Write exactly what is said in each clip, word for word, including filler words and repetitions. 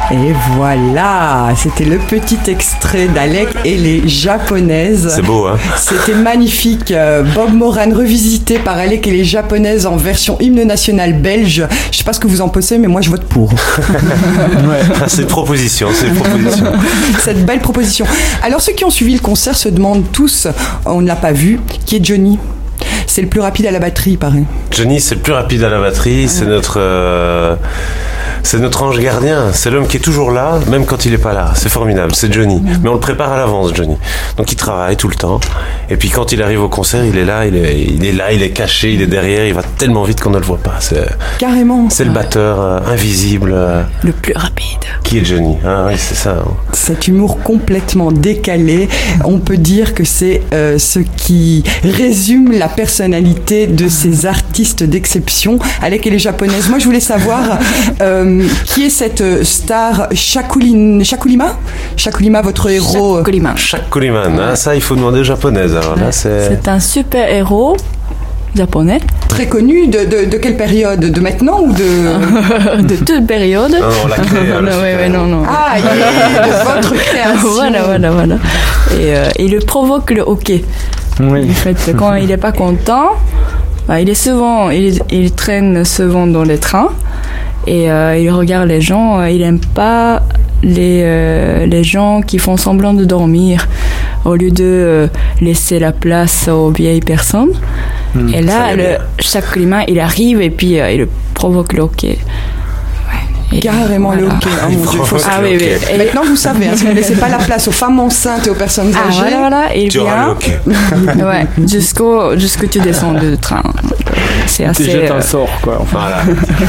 Et voilà, c'était le petit extrait d'Alec et les Japonaises. C'est beau, hein? C'était magnifique. Bob Moran revisité par Alec et les Japonaises en version hymne national belge. Je sais pas ce que vous en pensez, mais moi je vote pour. Ouais. C'est une proposition, c'est une proposition. Cette belle proposition. Alors ceux qui ont suivi le concert se demandent tous, on ne l'a pas vu, qui est Johnny? C'est le plus rapide à la batterie, il paraît. Johnny, c'est le plus rapide à la batterie, c'est notre... Euh... C'est notre ange gardien, c'est l'homme qui est toujours là, même quand il n'est pas là. C'est formidable, c'est Johnny. Mais on le prépare à l'avance, Johnny. Donc il travaille tout le temps. Et puis quand il arrive au concert, il est là, il est, il est là, il est caché, il est derrière, il va tellement vite qu'on ne le voit pas. C'est, Carrément. C'est le batteur euh, invisible. Euh, le plus rapide. Qui est Johnny? Ah oui, c'est ça. Hein. Cet humour complètement décalé, on peut dire que c'est euh, ce qui résume la personnalité de ces artistes d'exception. Alec et les Japonaises. Moi, je voulais savoir... Euh, qui est cette star Shakulin, Shakulima Shakulima, votre héros. Shakuliman. Shakuliman, hein, ça il faut demander aux japonaises. Alors là, c'est... c'est un super héros japonais. Très connu, de, de, de quelle période? De maintenant ou de... de toute période. Non, on l'a créé. non, ouais, ouais, non, non. Ah, il est de votre création. Voilà, voilà, voilà. Et euh, il le provoque le hockey. Oui. En fait, quand il n'est pas content, bah, il est souvent, il, il traîne souvent dans les trains. Et euh, il regarde les gens, euh, il n'aime pas les, euh, les gens qui font semblant de dormir au lieu de euh, laisser la place aux vieilles personnes. Mmh, et là, le, chaque climat, il arrive et puis euh, il provoque le hockey. Et carrément voilà. Le hockey. Oh, mon Dieu, faut ah, oui, oui. Et maintenant, vous savez, hein, si vous ne laissez pas la place aux femmes enceintes et aux personnes ah, âgées, voilà, voilà. Et tu bien, le ouais, jusqu'au, jusqu'au tu descends du train. C'est assez. Tu jettes un sort, quoi. Enfin. Voilà.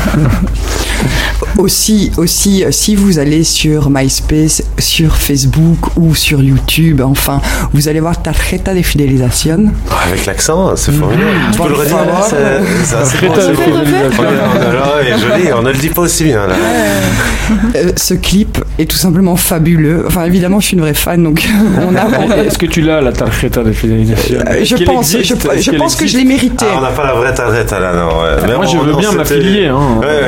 Aussi, aussi, si vous allez sur MySpace, sur Facebook ou sur YouTube, enfin, vous allez voir Tarjeta de Fidelización. Avec l'accent, c'est formidable. Mmh. Tu bon, peux le redire, c'est assez bon. C'est joli, on ne le dit pas aussi bien, là. Euh, ce clip est tout simplement fabuleux. Enfin, évidemment, je suis une vraie fan, donc on a... Est-ce que tu l'as, la Tarjeta de Fidelización? euh, Je pense, je, je pense que je l'ai mérité. Ah, on n'a pas la vraie Tarjeta, là, non. Ouais. Mais moi, je veux bien m'affilier. Hein. Ouais.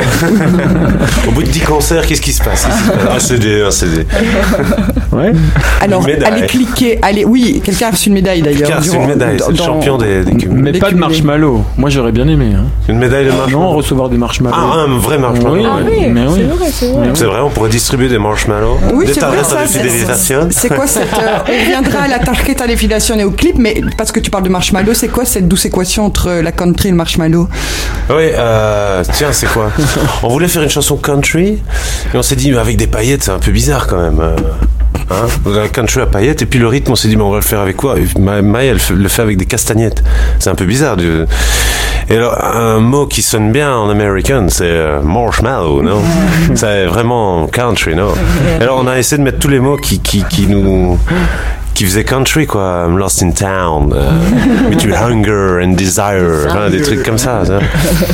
Au bout de dix concerts, qu'est-ce qui se passe? Un C D, un C D. Ouais. Alors, allez cliquer, allez. Oui, quelqu'un a reçu une médaille d'ailleurs. Quelqu'un a reçu une médaille, c'est le champion des, des cumuls. Mais des pas cumulés. De marshmallow. Moi, j'aurais bien aimé. Hein. Une médaille de marshmallow. Non, recevoir des marshmallows. Ah, un vrai marshmallow. Oui, ah, oui, mais oui. C'est vrai, c'est vrai. C'est vrai, on pourrait distribuer des marshmallows. Oui, des c'est vrai. Ça, de fidélisation. C'est quoi cette euh, on viendra à la Tarjeta de Fidelización et au clip, mais parce que tu parles de marshmallow, c'est quoi cette douce équation entre la country et le marshmallow? Oui, euh, tiens, c'est quoi? On voulait faire une chanson country, et on s'est dit, mais avec des paillettes, c'est un peu bizarre quand même. Hein, la country à paillettes, et puis le rythme, on s'est dit, mais on va le faire avec quoi? Maë, elle le fait avec des castagnettes. C'est un peu bizarre. Du... Et alors, un mot qui sonne bien en American, c'est euh, marshmallow, non? C'est vraiment country, non? Et alors, on a essayé de mettre tous les mots qui, qui, qui nous... qui faisait country, quoi. I'm lost in town, uh, between hunger and desire, hein, des trucs comme ça. ça.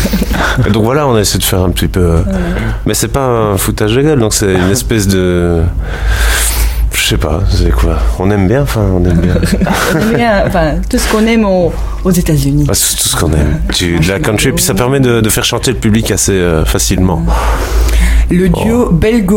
Et donc voilà, on a essayé de faire un petit peu. Euh, mais c'est pas un foutage de gueule, donc c'est une espèce de. Je sais pas, c'est quoi? On aime bien, enfin, on aime bien. On aime bien, enfin, tout ce qu'on aime aux, aux États-Unis. Ah, c'est tout ce qu'on aime. Tu, de la country, et puis ça permet de, de faire chanter le public assez euh, facilement. Le duo oh.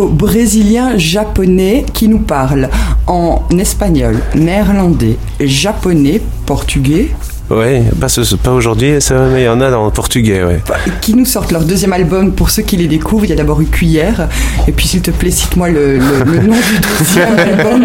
belgo-brésilien-japonais qui nous parle en espagnol, néerlandais, japonais, portugais. Oui, pas, ce, pas aujourd'hui, ça, mais il y en a dans le portugais, ouais. Qui nous sortent leur deuxième album pour ceux qui les découvrent. Il y a d'abord eu Cuillère, et puis s'il te plaît, cite-moi le, le, le nom du deuxième album.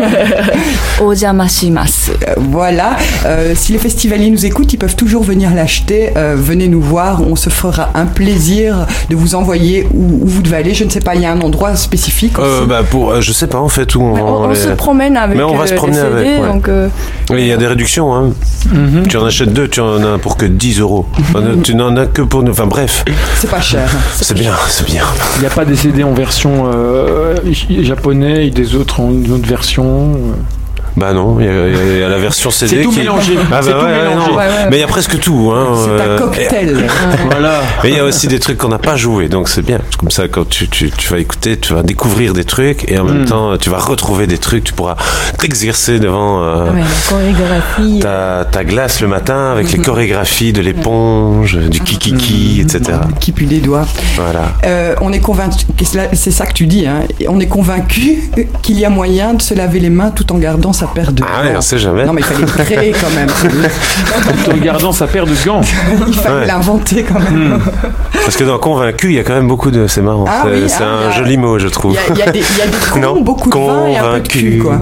Ojamashimasu. Euh, voilà. Euh, si les festivaliers nous écoutent, ils peuvent toujours venir l'acheter. Euh, venez nous voir, on se fera un plaisir de vous envoyer où, où vous devez aller. Je ne sais pas, il y a un endroit spécifique aussi. Euh, bah pour, euh, je sais pas en fait où on, on, on les... se promène avec. Mais on va euh, se promener C D, avec. Ouais. Donc, euh... Oui, il y a des réductions, hein. Mm-hmm. Tu en achètes deux, tu en as pour que dix euros. Tu n'en as que pour nous. Enfin bref. C'est pas cher. C'est, c'est bien, cher. C'est bien. Il n'y a pas des C D en version euh, japonais et des autres en une autre version. Bah non, il y, y, y a la version C D c'est tout qui mélangé. Ah bah c'est ouais, tout ouais, mélangé. non. Ouais, ouais. Mais il y a presque tout. Hein, C'est euh, un cocktail. Voilà. Mais il y a aussi des trucs qu'on n'a pas joué, donc c'est bien. Comme ça, quand tu, tu, tu vas écouter, tu vas découvrir des trucs et en même Mm. temps, tu vas retrouver des trucs. Tu pourras t'exercer devant euh, Ouais, la chorégraphie. ta, ta glace le matin avec les chorégraphies de l'éponge, du kikiki, et cetera. Qui pue les doigts. Voilà. Euh, on est convaincu, c'est ça que tu dis, hein, on est convaincu qu'il y a moyen de se laver les mains tout en gardant sa paire de Ah ouais, gants. on sait jamais. Non, mais il fallait le créer quand même. Tout en gardant sa paire de gants. Il fallait Ouais. l'inventer quand même. Parce que dans convaincu, il y a quand même beaucoup de. C'est marrant. Ah c'est oui, c'est ah, un il y a- joli mot, je Il trouve. y a, il y a des, il y a des cons, Non, beaucoup de vin et un peu de cul, quoi.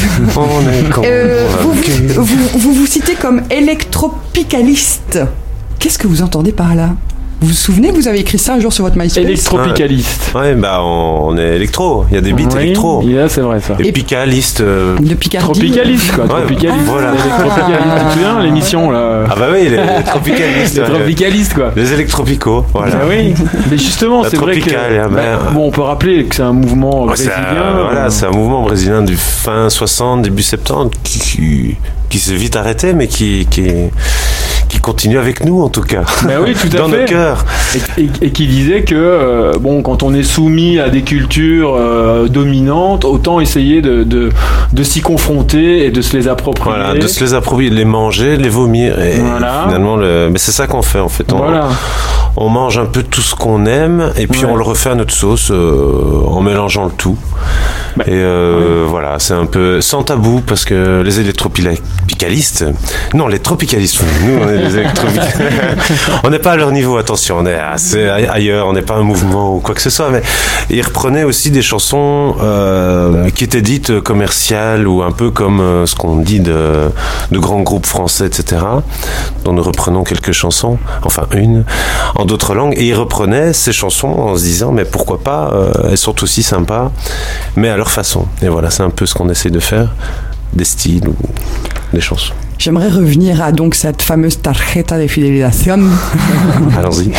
On est convaincu. Euh, vous, vous, vous, vous vous citez comme électropicaliste. Qu'est-ce que vous entendez par là? Vous vous souvenez que vous avez écrit ça un jour sur votre MySpace? Électropicaliste. Ouais, bah on, on est électro. Il y a des beats Oui, électro. yeah, c'est vrai ça. Et picaliste. euh, De Picardie. Tropicaliste quoi, Ouais, tropicaliste. voilà. Électropicaliste. Tu te souviens l'émission là? Ah bah oui, les tropicalistes. Les ouais. tropicalistes quoi. Les électropicaux, voilà. Ah oui, mais justement, La c'est vrai que tropicale, bah, ben, bon, on peut rappeler que c'est un mouvement Ouais, c'est brésilien. un, voilà, euh, c'est un mouvement brésilien du fin soixante, début soixante-dix qui, qui, qui s'est vite arrêté, mais qui, qui, qui continue avec nous en tout cas. bah oui, tout à Dans fait. nos cœurs. Et, et- et qui disait que euh, bon, quand on est soumis à des cultures euh, dominantes, autant essayer de, de, de s'y confronter et de se les approprier. Voilà, de se les approprier, de les manger, de les vomir. Et Voilà. finalement, le... mais c'est ça qu'on fait en fait. On, Voilà. on mange un peu tout ce qu'on aime et puis Ouais. on le refait à notre sauce euh, en mélangeant le tout. Bah, et euh, voilà, c'est un peu sans tabou parce que les électropicalistes, non, les tropicalistes, nous on est les électropicalistes. On n'est pas à leur niveau, attention, on est assez ailleurs, on n'est pas un mouvement ou quoi que ce soit, mais ils reprenaient aussi des chansons euh, qui étaient dites commerciales ou un peu comme euh, ce qu'on dit de, de grands groupes français, et cetera, dont nous reprenons quelques chansons, enfin une, en d'autres langues, et ils reprenaient ces chansons en se disant, mais pourquoi pas, euh, elles sont aussi sympas, mais à leur façon. Et voilà, c'est un peu ce qu'on essaie de faire, des styles ou des chansons. J'aimerais revenir à donc cette fameuse tarjeta de fidelización. Allons-y.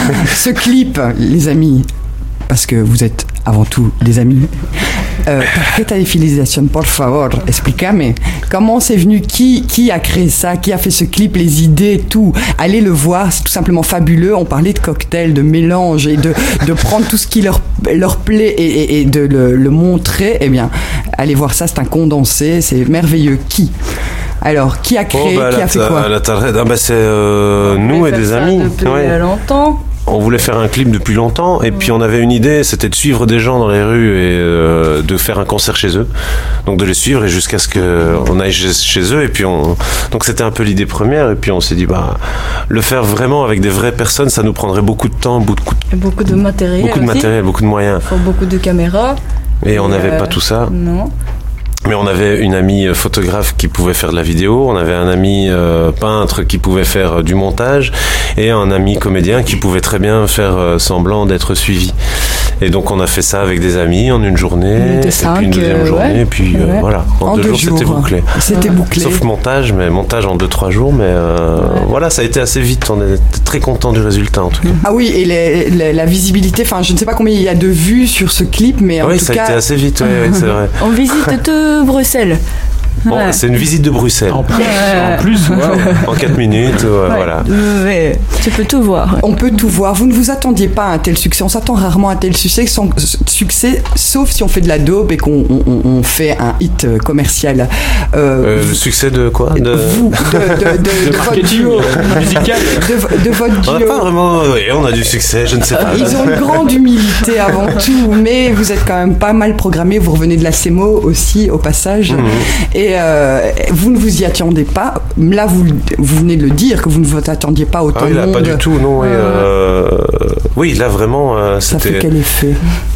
Ce clip, les amis, parce que vous êtes avant tout des amis. Euh, tarjeta de fidelización, por favor, explícame. Comment c'est venu? Qui, qui a créé ça? Qui a fait ce clip? Les idées, tout. Allez le voir, c'est tout simplement fabuleux. On parlait de cocktail, de mélange et de, de prendre tout ce qui leur, leur plaît et, et, et de le, le montrer. Eh bien, allez voir ça, c'est un condensé, c'est merveilleux. Qui? Alors, qui a créé? Oh, bah, qui la, a fait quoi? la tarjeta, ah, bah, c'est euh, On nous voulait et faire des ça amis. Depuis Ouais. euh, longtemps. On voulait faire un clip depuis longtemps et puis on avait une idée, c'était de suivre des gens dans les rues et euh, de faire un concert chez eux. Donc de les suivre et jusqu'à ce qu'on aille chez, chez eux et puis on... Donc c'était un peu l'idée première et puis on s'est dit bah le faire vraiment avec des vraies personnes, ça nous prendrait beaucoup de temps, beaucoup de, Et beaucoup de matériel. beaucoup de aussi. matériel, beaucoup de moyens. Il faut beaucoup de caméras. Et on Et, n'avait euh, pas tout ça. Non. Mais on avait une amie photographe qui pouvait faire de la vidéo, on avait un ami euh, peintre qui pouvait faire euh, du montage et un ami comédien qui pouvait très bien faire euh, semblant d'être suivi. Et donc on a fait ça avec des amis en une journée, On était et cinq, puis une deuxième euh, journée, ouais. et puis euh, Ouais. voilà, en, deux, jours, c'était bouclé. C'était bouclé. Sauf montage, mais montage en deux trois jours, mais euh, Ouais. voilà, ça a été assez vite, on était très content du résultat en tout cas. Ah oui, et les- les- la visibilité, enfin je ne sais pas combien il y a de vues sur ce clip, mais en Oui, tout ça a cas... été assez vite, ouais, ouais, c'est vrai. On visite tout Bruxelles. Bon, Ouais. c'est une visite de Bruxelles, En plus, Ouais. en plus, waouh. en quatre minutes, ouais, Ouais. voilà. Mais tu peux tout voir. On peut tout voir. Vous ne vous attendiez pas à un tel succès. On s'attend rarement à un tel succès, sans- succès sauf si on fait de la daube et qu'on on- on fait un hit euh, commercial. Euh, Euh, le succès de quoi de... vous, de, de, de, de de votre marketing duo. euh, musical. De, de votre On n'a duo. pas vraiment... Oui, on a du succès, je ne sais pas. Ils ont une grande humilité avant tout, mais vous êtes quand même pas mal programmé. Vous revenez de la C E M O aussi, au passage. Mhm. Et euh, vous ne vous y attendiez pas. Là, vous, vous venez de le dire, que vous ne vous attendiez pas autant Ah oui, de là, monde. pas du tout, non. et, euh, Oui, là, vraiment, euh, Ça fait c'était... quel effet?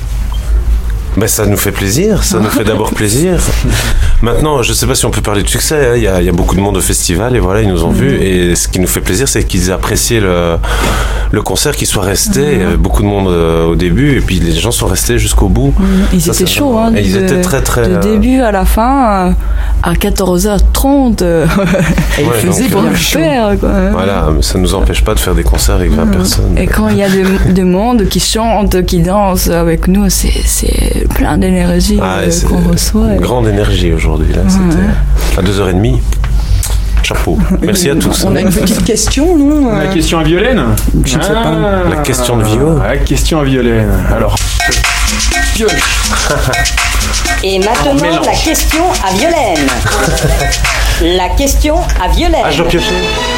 Ben, ça nous fait plaisir, ça nous fait d'abord plaisir. Maintenant, je ne sais pas si on peut parler de succès, hein. il y a, il y a beaucoup de monde au festival et voilà, ils nous ont vus. Et ce qui nous fait plaisir, c'est qu'ils appréciaient le, le concert, qu'ils soient restés. Il y avait beaucoup de monde euh, au début et puis les gens sont restés jusqu'au bout. Ils Ça, étaient c'est chauds. vraiment- Hein, et ils de- étaient très, très, Du euh, début à la fin, euh, à quatorze heures trente. euh, Et il Ouais, faisait donc, pour bien le chaud. faire. Quoi. Voilà, mais ça ne nous empêche pas de faire des concerts avec vingt personnes. Et quand il y a de- du monde qui chante, qui danse avec nous, c'est, c'est c'est plein d'énergie Ah, euh, c'est qu'on reçoit. Et... Grande énergie aujourd'hui, là. C'était à deux heures trente. Chapeau. Merci à tous. On a une petite question, non La question à Violaine. Je ne sais pas. La question de Vio. La question à Violaine. Alors. Violaine. Et maintenant, mélange. la question à Violaine. La question à Violaine. Ah, je dois piocher.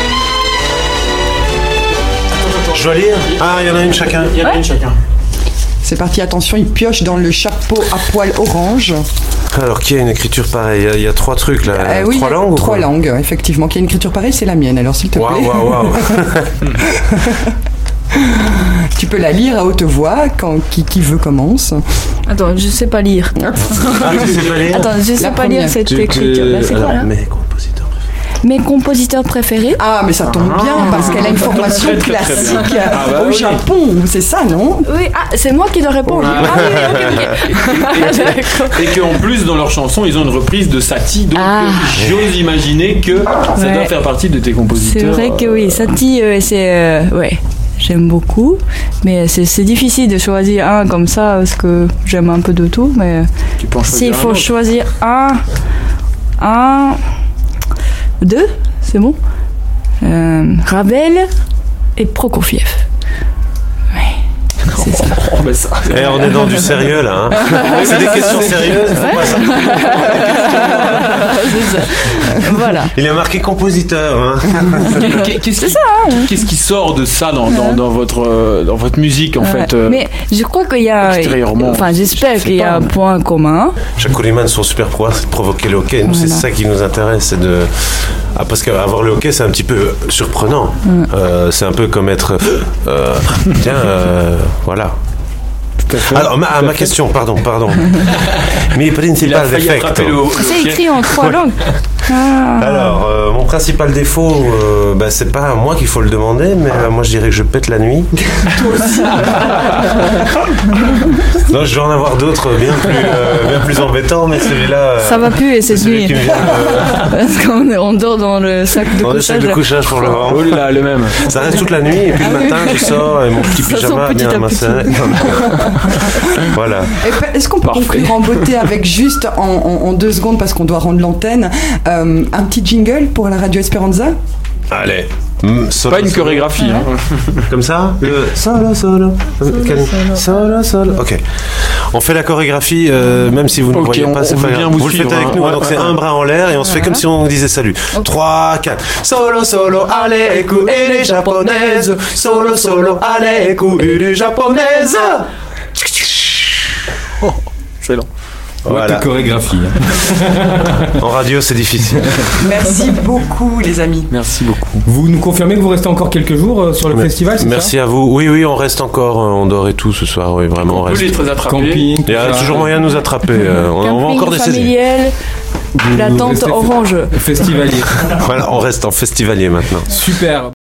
Je dois lire. Ah, il y en a une chacun. Il y en a une chacun. C'est parti, attention, il pioche dans le chapeau à poil orange. Alors, qui a une écriture pareille? Il y a- il y, a trois trucs là. Euh, oui, trois langues ou Trois quoi? langues, effectivement. Qui a une écriture pareille, c'est la mienne, alors s'il te Waouh, plaît. waouh, waouh. Tu peux la lire à haute voix quand qui, qui veut commence. Attends, je sais pas lire. Ah, tu sais pas lire? Attends, je sais La pas première. lire cette Tu- tu- écriture. Bah, c'est quoi Alors, là mes compositeurs préférés. Mes compositeurs préférés. Ah, mais ça tombe bien parce qu'elle a une formation très, très, très bien. classique Ah bah au oui. Japon, c'est ça, non? Oui, ah, c'est moi qui dois répondre. Ah, oui, ok, ok. D'accord. Et qu'en plus, dans leur chanson, ils ont une reprise de Satie. Donc, Ah. euh, j'ose imaginer que ça Ouais. doit faire partie de tes compositeurs. C'est vrai que oui, Satie, euh, c'est. euh, ouais, j'aime beaucoup. Mais c'est c'est difficile de choisir un comme ça parce que j'aime un peu de tout. Mais Tu peux en choisir s'il un faut autre. choisir un. Un. Deux, c'est bon. Euh, Ravel et Prokofiev. Ouais, c'est ça. Oh, bah ça. Eh, on est dans du sérieux là. Hein. C'est des questions sérieuses. Faut pas s'en- C'est ça. Voilà. Il est marqué compositeur. Hein. Qu'est- Qu'est-ce qui, qu'est-ce qui sort de ça dans, dans, dans, votre, euh, dans votre musique en Ouais. fait euh, Mais je crois qu'il y a. extérieurement, Enfin, je j'espère sais qu'il y pas, a un mais- point commun. Chaque Coleman, son super pouvoir, c'est de provoquer le hockey. Nous, c'est Voilà. ça qui nous intéresse. C'est de... ah, parce qu'avoir le hockey, c'est un petit peu surprenant. Euh, c'est un peu comme être. Euh, tiens, euh, voilà. Tout à fait. Alors, ma, ma question, pardon, pardon. Mi Il a principal failli attraper le, defecto. le C'est hockey. écrit en trois langues. Ah. Alors, euh, mon principal défaut, euh, bah, c'est pas à moi qu'il faut le demander, mais euh, moi je dirais que je pète la nuit. Non, je dois en avoir d'autres bien plus, euh, bien plus embêtants, mais celui-là. euh, Ça va plus et c'est cette celui nuit. qui me vient. euh, Parce qu'on est- on dort dans le sac de dans le sac couchage. de couchage pour le moment. Oh là, le même. Ça reste toute la nuit, et puis le matin, je sors et mon petit Ça pyjama sort petit bien à amassé. petit. Voilà. Et pe- Est-ce qu'on peut Parfait. conclure en beauté avec juste en, en- en deux secondes parce qu'on doit rendre l'antenne euh, un petit jingle pour la radio Esperanza? Allez. Mm, solo, Pas une solo. chorégraphie. Hein. Comme ça le solo, solo. Solo, solo, solo. Ok. On fait la chorégraphie, euh, même si vous ne Ok, voyez on- pas, c'est on pas veut grave. bien vous Vous le faites suivre, avec hein. nous, Ouais, donc ouais, c'est ouais. un bras en l'air et on se fait comme si on disait salut. trois, quatre. Solo, solo, allez, écoutez japonaise. Solo, solo, allez, écoutez japonaise. Excellent. Voilà. Votre chorégraphie. En radio, c'est difficile. Merci beaucoup, les amis. Merci beaucoup. Vous nous confirmez que vous restez encore quelques jours euh, sur le festival, c'est Merci à vous. Oui, oui, on reste encore. euh, On dort et tout ce soir. Oui, vraiment, on On peut reste. les très ça attraper. Camping. Il y a tout ça. toujours moyen de nous attraper. euh, On, on va Camping encore décider. familial, Vous- la vous tente restez orange. Festivalier. Voilà, on reste en festivalier maintenant. Super.